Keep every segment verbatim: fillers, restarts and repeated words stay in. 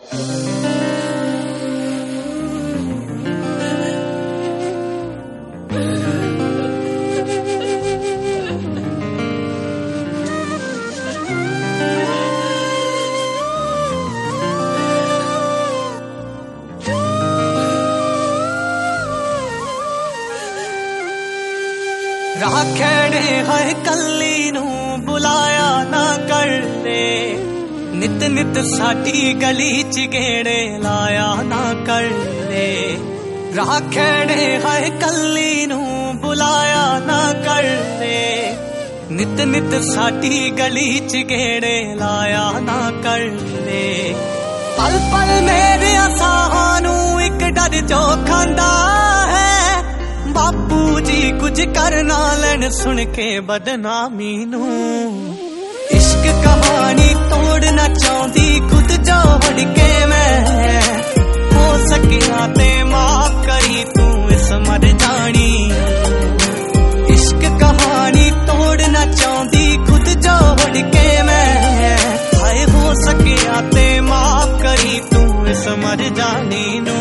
राखेड़े है कल्ली नू बुलाया ना कर ले, नित नित साडी गली च गेड़े लाया ना कर ले। राखेड़े है कल्ली नू बुलाया ना कर ले, नित नित साडी गली च गेड़े लाया ना कर ले। पल पल मेरे साहां नू इक डर जो खांदा है, बापू जी कुछ करना लैन सुन के बदनामी नू। इश्क कहानी तोड़ना चाहती खुद जोड़ के मैं, हो सकिया ते माफ करी तू इस मर जानी। इश्क कहानी तोड़ना चाहती खुद जोड़ के मैं, हाय हो सकिया ते माफ करी तू इस मर जानी नू।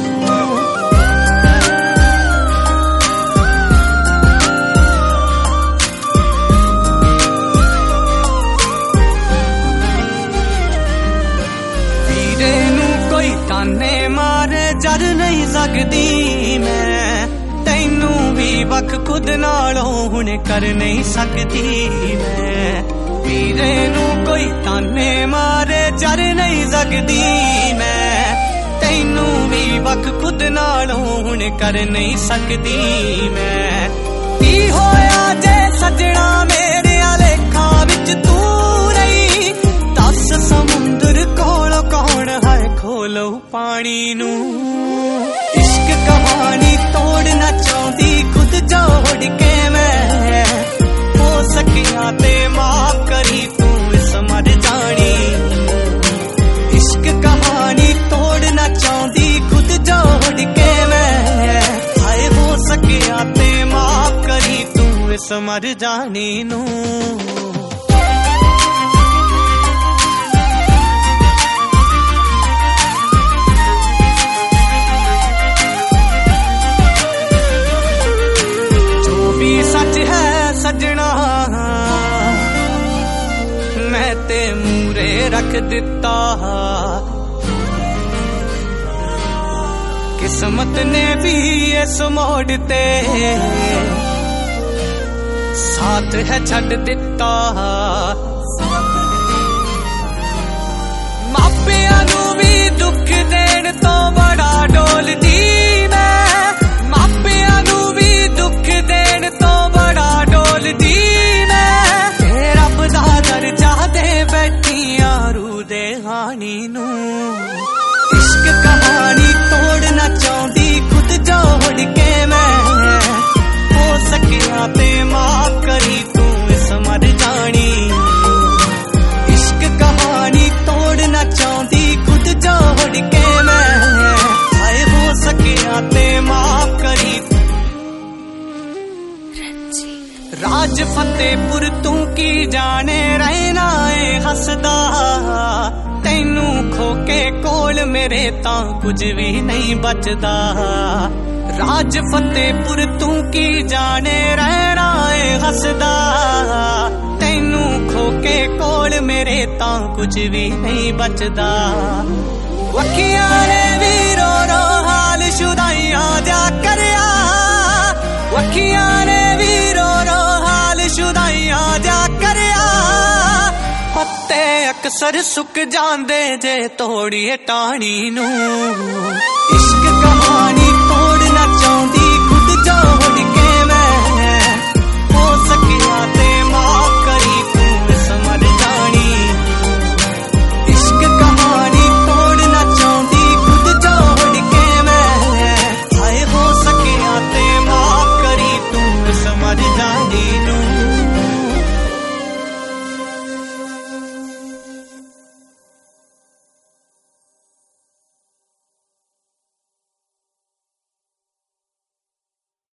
ताने मारे जर नहीं सकदी मैं, तैनू भी वख खुद नालों हुण कर नहीं सकदी मैं। वीरे नू कोई ताने मारे जर नहीं सकदी मैं, तैनू भी वख खुद नालों हुण कर नहीं सकदी मैं। की होया जे सजना मेरे लेखा विच तू रही, दस समुंदर कोल कौन है खोलो पानी नू। इश्क कहानी तोड़ना चाहती खुद जोड़ के मैं, हो सकिया ते माफ करी तू इस मर जानी। इश्क कहानी तोड़ना चाहती खुद जोड़ के मैं, हाय हो सकिया ते माफ करी तू इस मर जानी नू। सच है सजना मैं ते मूरे रख दिता, किस्मत ने भी इस मोड़ ते साथ है छड़ दिता। मापिया नू भी दुख देन तो बड़ा डोलदी मैं, मापिया नू भी दुख देन तो बड़ा डोलदी मैं। तेरा बदा दर्जा दे बैठिया रू दे हानी नू। इश्क कहानी तोड़ना चाहती खुद जोड़ के मैं, हो सकिया ते माफ करी तू इस मर जानी। इश्क कहानी तोड़ना चाहती खुद जोड़ के मैं, हाय हो सकिया ते माफ करी। राज फतेहपुर तू की जाने रहना है हसदा, तैनू खो के कोल मेरे तां कुछ भी नहीं बचदा। राज फतेहपुर तू की जाने रहना है हसदा, तैनू खो के कोल मेरे तां कुछ भी नहीं बचदा। वखिया ने भी रो रो हाल शुदाइयां जा करया, वखिया ने भी रो रो हाल शुदाइयां जा करया। पत्ते अक्सर सुक जांदे जे तोड़िए टाणी नू। इश्क कहानी तोड़ना चाहती खुद जोड़ के मैं, हो सकिया ते माफ करी तू इस मर जानी। इश्क कहानी तोड़ना चाहती खुद जोड़ के मैं, हाय हो सकिया ते माफ करी तू इस मर जानी नू।